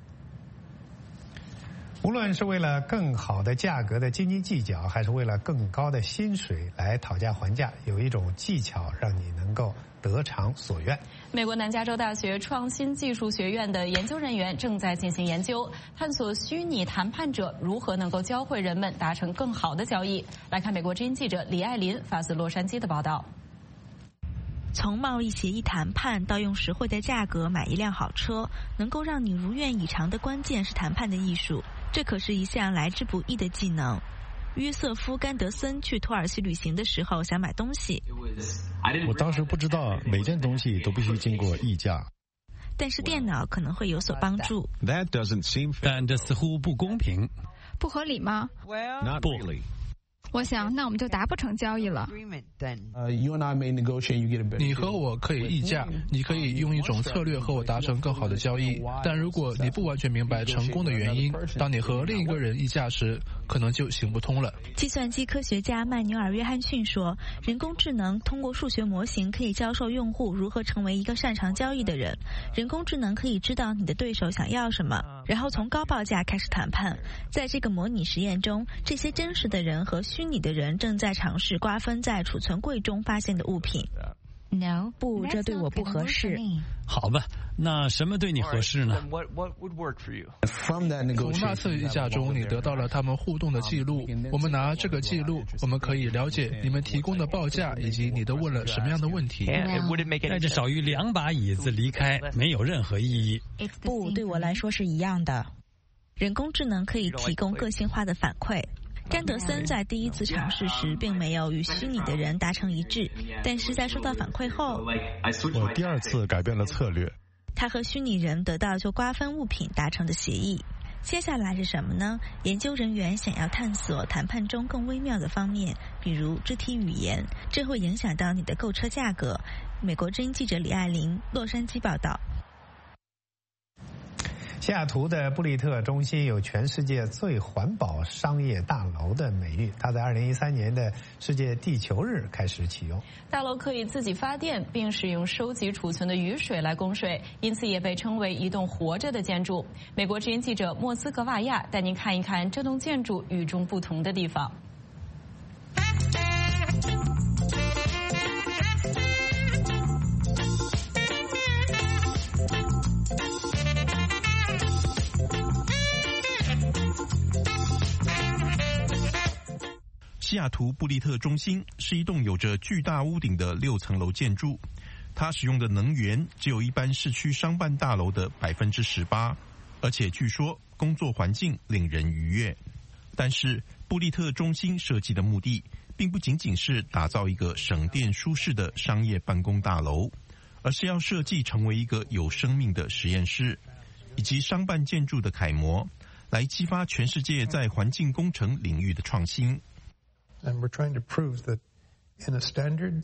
无论是为了更好的价格的斤斤计较，还是为了更高的薪水来讨价还价，有一种技巧让你能够得偿所愿。 美国南加州大学创新技术学院的研究人员正在进行研究，探索虚拟谈判者如何能够教会人们达成更好的交易。来看美国之音记者李爱林发自洛杉矶的报道。 从贸易协议谈判到用实惠的价格买一辆好车，能够让你如愿以偿的关键是谈判的艺术，这可是一项来之不易的技能。约瑟夫·甘德森去土耳其旅行的时候想买东西， 我当时不知道每件东西都必须经过议价， 但是电脑可能会有所帮助。 但这似乎不公平， 不合理吗？ 不。 我想，那我们就达不成交易了。 你和我可以议价，你可以用一种策略和我达成更好的交易。但如果你不完全明白成功的原因，当你和另一个人议价时，可能就行不通了。 计算机科学家曼纽尔·约翰逊说，人工智能通过数学模型可以教授用户如何成为一个擅长交易的人。人工智能可以知道你的对手想要什么，然后从高报价开始谈判。在这个模拟实验中，这些真实的人和虚拟的人正在尝试瓜分在储存柜中发现的物品。 不，这对我不合适。 好吧，那什么对你合适呢？ 从那次议价中，你得到了他们互动的记录。我们拿这个记录，我们可以了解你们提供的报价以及你都问了什么样的问题。 带着少于2把椅子离开没有任何意义。 不，对我来说是一样的。人工智能可以提供个性化的反馈。詹德森在第一次尝试时并没有与虚拟的人达成一致，但是在收到反馈后， 我第2次改变了策略。 他和虚拟人得到就瓜分物品达成的协议。接下来是什么呢？研究人员想要探索谈判中更微妙的方面，比如肢体语言，这会影响到你的购车价格。美国之音记者李爱玲，洛杉矶报道。 西雅图的布利特中心有全世界最环保商业大楼的美誉，它在2013年的世界地球日开始启用。 大楼可以自己发电，并使用收集储存的雨水来供水，因此也被称为一栋活着的建筑。美国之音记者莫斯科瓦亚带您看一看这栋建筑与众不同的地方。 西雅图布利特中心是一栋有着巨大屋顶的6层楼建筑，它使用的能源只有一般市区商办大楼的18%，而且据说工作环境令人愉悦。但是布利特中心设计的目的并不仅仅是打造一个省电舒适的商业办公大楼，而是要设计成为一个有生命的实验室，以及商办建筑的楷模，来激发全世界在环境工程领域的创新。 And we're trying to prove that in a standard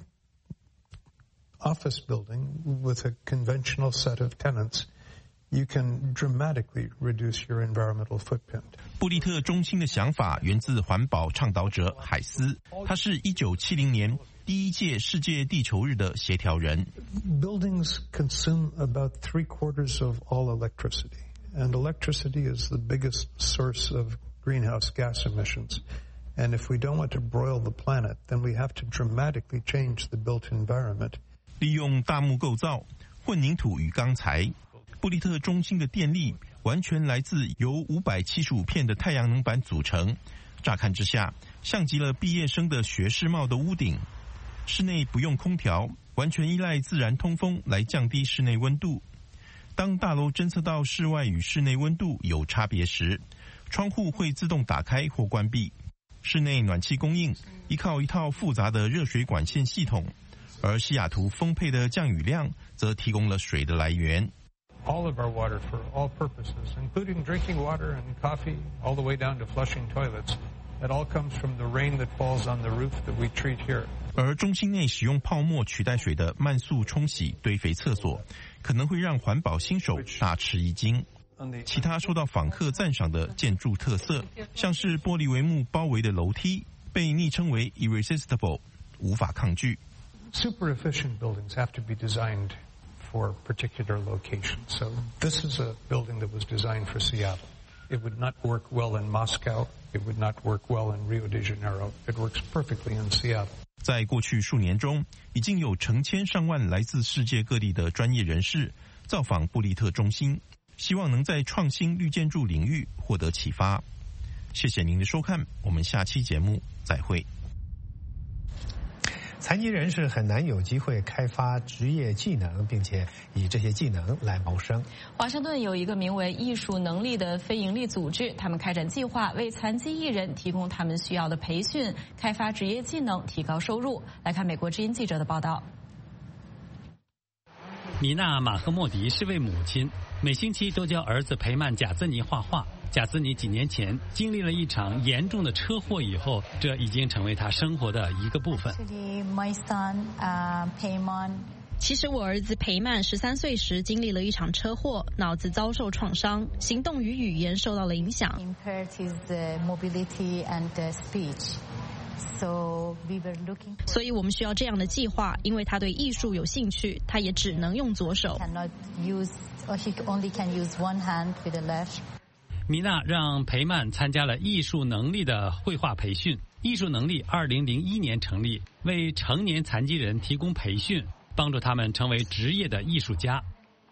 office building with a conventional set of tenants, you can dramatically reduce your environmental footprint. 布利特中心的想法源自环保倡导者海斯，他是1970年第1届世界地球日的协调人。 Buildings consume about 3/4 of all electricity, and electricity is the biggest source of greenhouse gas emissions.And if we don't want to broil the planet, then we have to dramatically change the built environment. 利用大木构造、混凝土与钢材，布利特中心的电力完全来自由575片的太阳能板组成。乍看之下，像极了毕业生的学士帽的屋顶。室内不用空调，完全依赖自然通风来降低室内温度。当大楼侦测到室外与室内温度有差别时，窗户会自动打开或关闭。室内暖气供应依靠一套复杂的热水管线系统，而西雅图丰沛的降雨量则提供了水的来源。 All of our water for all purposes, including drinking water and coffee, all the way down to flushing toilets, it all comes from the rain that falls on the roof that we treat here. 而中心内使用泡沫取代水的慢速冲洗堆肥厕所，可能会让环保新手大吃一惊。其他受到访客赞赏的建筑特色，像是玻璃帷幕包围的楼梯，被昵称为 irresistible， 无法抗拒。 Super efficient buildings have to be designed for particular locations. So this is a building that was designed for Seattle. It would not work well in Moscow. It would not work well in Rio de Janeiro. It works perfectly in Seattle. 在过去数年中，已经有成千上万来自世界各地的专业人士造访布利特中心。希望能在创新绿建筑领域获得启发。谢谢您的收看，我们下期节目再会。 残疾人士很难有机会开发职业技能，并且以这些技能来谋生。 华盛顿有一个名为艺术能力的非营利组织，他们开展计划，为残疾艺人提供他们需要的培训，开发职业技能，提高收入。来看美国之音记者的报道。 米娜·马赫莫迪是位母亲，每星期都教儿子裴曼·贾兹尼画画。贾兹尼几年前经历了一场严重的车祸以后，这已经成为他生活的一个部分。 其实我儿子裴曼13岁时经历了一场车祸，脑子遭受创伤，行动与语言受到了影响。所以我们需要这样的计划，因为他对艺术有兴趣，他也只能用左手。 米娜让裴曼参加了艺术能力的绘画培训。艺术能力2001年成立，为成年残疾人提供培训。 帮助他们成为职业的艺术家。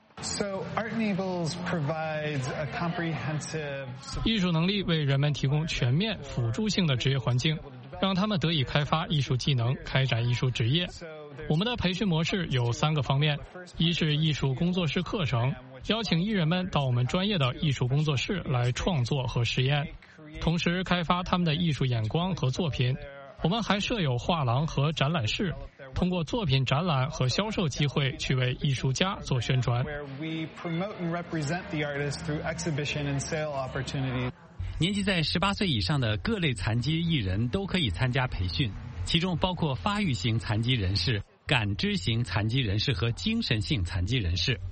艺术能力为人们提供全面辅助性的职业环境，让他们得以开发艺术技能，开展艺术职业。我们的培训模式有3个方面：一是艺术工作室课程，邀请艺人们到我们专业的艺术工作室来创作和实验，同时开发他们的艺术眼光和作品。我们还设有画廊和展览室，通过作品展览和销售机会去为艺术家做宣传。 年纪在18岁以上的各类残疾艺人都可以参加培训，其中包括发育型残疾人士、感知型残疾人士和精神性残疾人士。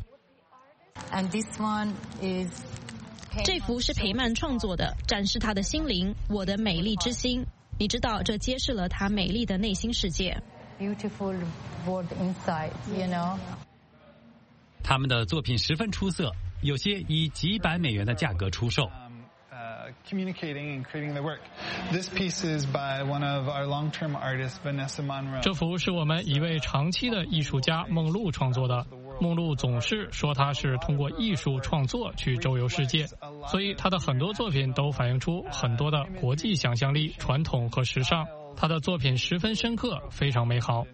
这幅是裴曼创作的，展示他的心灵，我的美丽之心。你知道，这揭示了他美丽的内心世界。 他们的作品十分出色，有些以几百美元的价格出售。 这幅是我们一位长期的艺术家梦露创作的。梦露总是说他是通过艺术创作去周游世界，所以他的很多作品都反映出很多的国际想象力、传统和时尚。他的作品十分深刻，非常美好。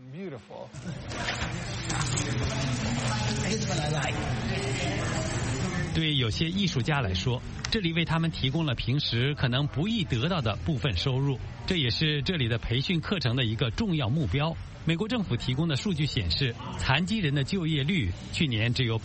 对有些艺术家来说，这里为他们提供了平时可能不易得到的部分收入，这也是这里的培训课程的一个重要目标。美国政府提供的数据显示，残疾人的就业率去年只有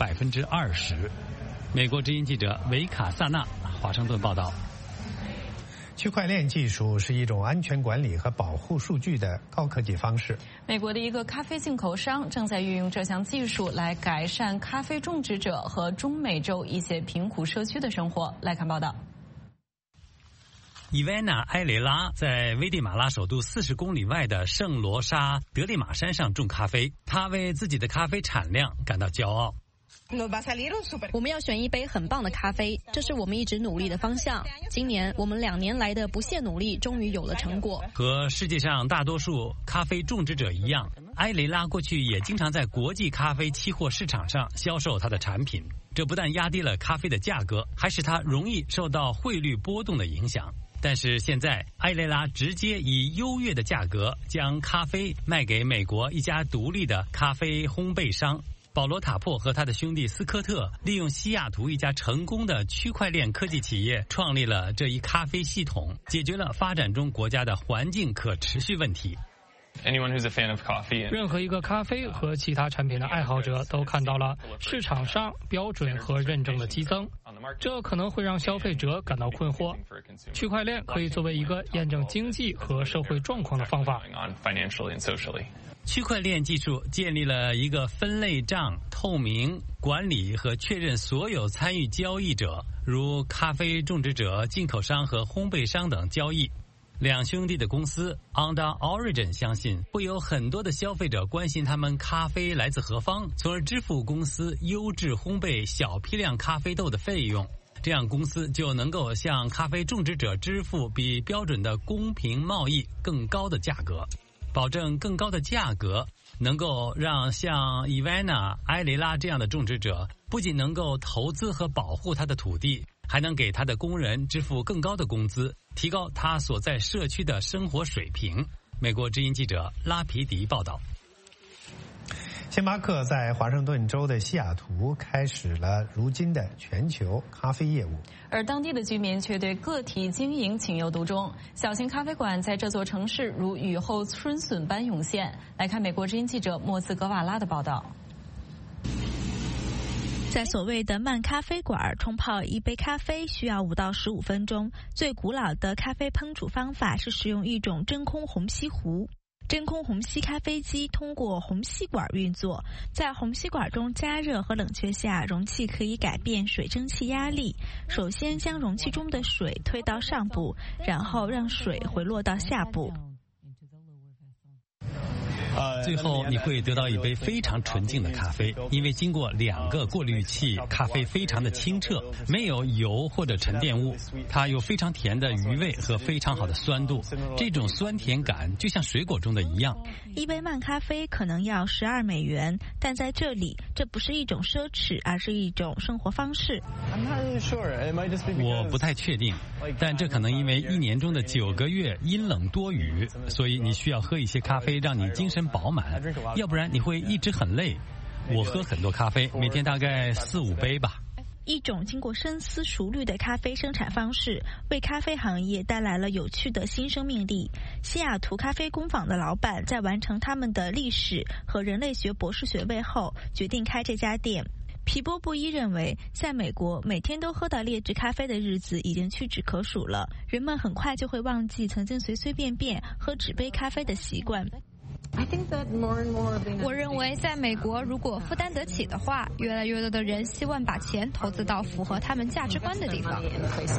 20%。美国之音记者维卡萨纳华盛顿报道。 区块链技术是一种安全管理和保护数据的高科技方式。 美国的一个咖啡进口商正在运用这项技术来改善咖啡种植者和中美洲一些贫苦社区的生活。来看报道。 伊万娜·埃雷拉在危地马拉首都40公里外的圣罗莎德利马山上种咖啡，她为自己的咖啡产量感到骄傲。 我们要选一杯很棒的咖啡，这是我们一直努力的方向。今年我们2年来的不懈努力终于有了成果。 和世界上大多数咖啡种植者一样，埃雷拉过去也经常在国际咖啡期货市场上销售他的产品，这不但压低了咖啡的价格，还使他容易受到汇率波动的影响。但是现在，埃雷拉直接以优越的价格将咖啡卖给美国一家独立的咖啡烘焙商。保罗·塔珀和他的兄弟斯科特利用西雅图一家成功的区块链科技企业创立了这一咖啡系统，解决了发展中国家的环境可持续问题。 任何一个咖啡和其他产品的爱好者都看到了市场上标准和认证的激增，这可能会让消费者感到困惑。区块链可以作为一个验证经济和社会状况的方法。 区块链技术建立了一个分类账、透明、管理和确认所有参与交易者，如咖啡种植者、进口商和烘焙商等交易。两兄弟的公司 Onda Origin 相信会有很多的消费者关心他们咖啡来自何方，从而支付公司优质烘焙小批量咖啡豆的费用，这样公司就能够向咖啡种植者支付比标准的公平贸易更高的价格。保证更高的价格能够让像伊万娜·埃雷拉这样的种植者不仅能够投资和保护他的土地，还能给他的工人支付更高的工资，提高他所在社区的生活水平。美国之音记者拉皮迪报道。 星巴克在华盛顿州的西雅图开始了如今的全球咖啡业务， 而当地的居民却对个体经营情有独钟。小型咖啡馆在这座城市如雨后春笋般涌现。来看美国之音记者莫斯格瓦拉的报道。 在所谓的慢咖啡馆，冲泡一杯咖啡需要5到15分钟。最古老的咖啡烹煮方法是使用一种真空虹吸壶。真空虹吸咖啡机通过虹吸管运作，在虹吸管中加热和冷却下，容器可以改变水蒸气压力。首先将容器中的水推到上部，然后让水回落到下部。 最后你会得到一杯非常纯净的咖啡，因为经过2个过滤器，咖啡非常的清澈，没有油或者沉淀物，它有非常甜的余味和非常好的酸度，这种酸甜感就像水果中的一样。 一杯慢咖啡可能要12美元，但在这里，这不是一种奢侈，而是一种生活方式。 我不太确定，但这可能因为1年中的9个月阴冷多雨，所以你需要喝一些咖啡，让你精神饱满，要不然你会一直很累。我喝很多咖啡，每天大概4-5杯吧。 一种经过深思熟虑的咖啡生产方式，为咖啡行业带来了有趣的新生命力。西雅图咖啡工坊的老板在完成他们的历史和人类学博士学位后，决定开这家店。皮波布伊认为，在美国每天都喝到劣质咖啡的日子已经屈指可数了，人们很快就会忘记曾经随随便便喝纸杯咖啡的习惯。 我认为在美国，如果负担得起的话，越来越多的人希望把钱投资到符合他们价值观的地方。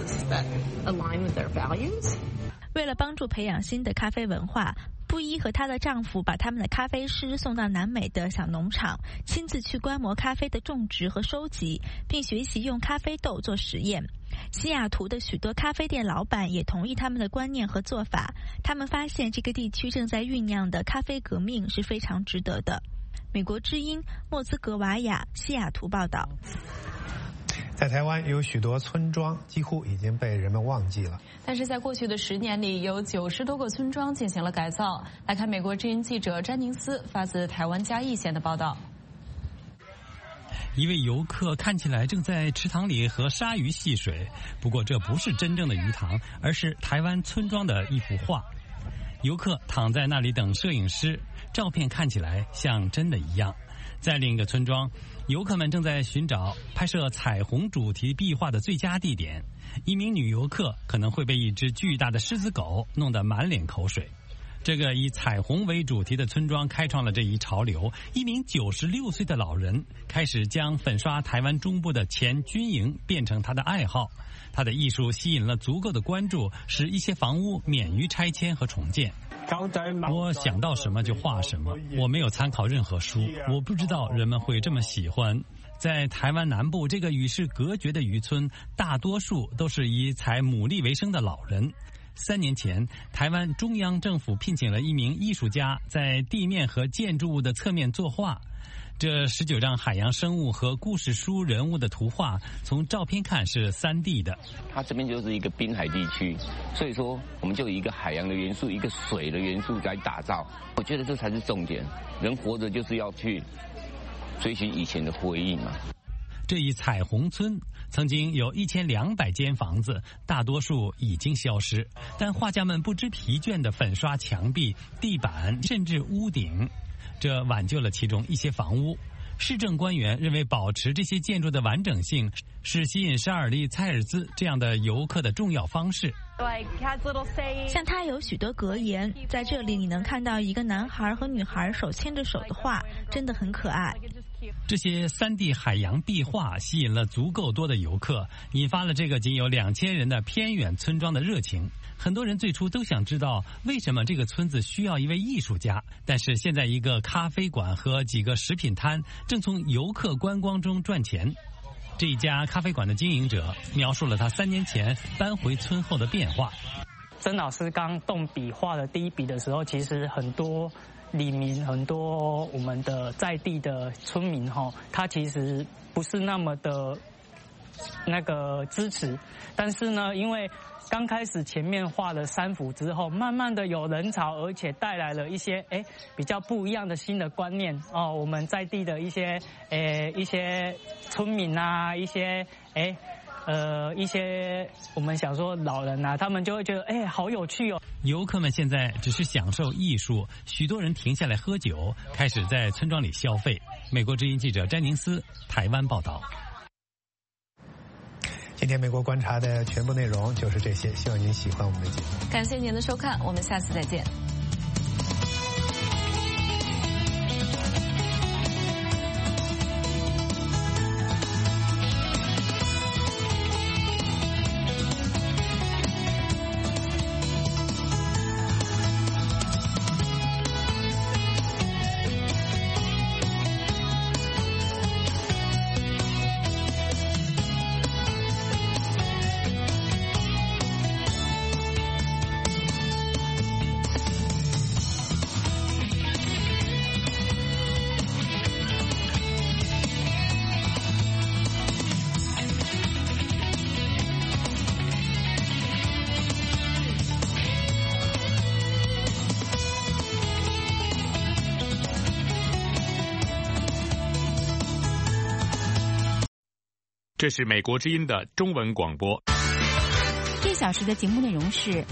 为了帮助培养新的咖啡文化，布伊和她的丈夫把他们的咖啡师送到南美的小农场，亲自去观摩咖啡的种植和收集，并学习用咖啡豆做实验。西雅图的许多咖啡店老板也同意他们的观念和做法，他们发现这个地区正在酝酿的咖啡革命是非常值得的。美国之音莫兹格瓦亚西雅图报道。 在台湾有许多村庄几乎已经被人们忘记了， 但是在过去的10年里，有90多个村庄进行了改造。来看美国之音记者詹宁斯发自台湾嘉义县的报道。 一位游客看起来正在池塘里和鲨鱼戏水，不过这不是真正的鱼塘，而是台湾村庄的一幅画。游客躺在那里等摄影师，照片看起来像真的一样。在另一个村庄，游客们正在寻找拍摄彩虹主题壁画的最佳地点。一名女游客可能会被一只巨大的狮子狗弄得满脸口水。这个以彩虹为主题的村庄开创了这一潮流。一名96岁的老人开始将粉刷台湾中部的前军营变成他的爱好。他的艺术吸引了足够的关注，使一些房屋免于拆迁和重建。我想到什么就画什么，我没有参考任何书，我不知道人们会这么喜欢。在台湾南部这个与世隔绝的渔村，大多数都是以采牡蛎为生的老人。3年前，台湾中央政府聘请了一名艺术家，在地面和建筑物的侧面作画。这19张海洋生物和故事书人物的图画，从照片看是3D 的。 它这边就是一个滨海地区，所以说我们就以一个海洋的元素、一个水的元素来打造。我觉得这才是重点，人活着就是要去追寻以前的回忆嘛。 这一彩虹村曾经有1200间房子，大多数已经消失，但画家们不知疲倦地粉刷墙壁、地板，甚至屋顶。这挽救了其中一些房屋。市政官员认为，保持这些建筑的完整性是吸引沙尔利·蔡尔兹这样的游客的重要方式。 像他有许多格言，在这里你能看到一个男孩和女孩手牵着手的画，真的很可爱。 这些3D 海洋壁画吸引了足够多的游客，引发了这个仅有2000人的偏远村庄的热情。很多人最初都想知道为什么这个村子需要一位艺术家，但是现在一个咖啡馆和几个食品摊正从游客观光中赚钱。这一家咖啡馆的经营者描述了他3年前搬回村后的变化。 曾老师刚动笔画的第一笔的时候，其实很多里民、很多我们的在地的村民他其实不是那么的支持，但是呢，因为刚开始前面画了3幅之后，慢慢的有人潮，而且带来了一些比较不一样的新的观念哦。我们在地的一些村民啊，一些我们想说老人啊，他们就会觉得好有趣哦。 游客们现在只是享受艺术，许多人停下来喝酒，开始在村庄里消费。美国之音记者詹宁斯台湾报道。 今天美国观察的全部内容就是这些，希望您喜欢我们的节目。 感谢您的收看，我们下次再见。 这是美国之音的中文广播。 1小时的节目内容是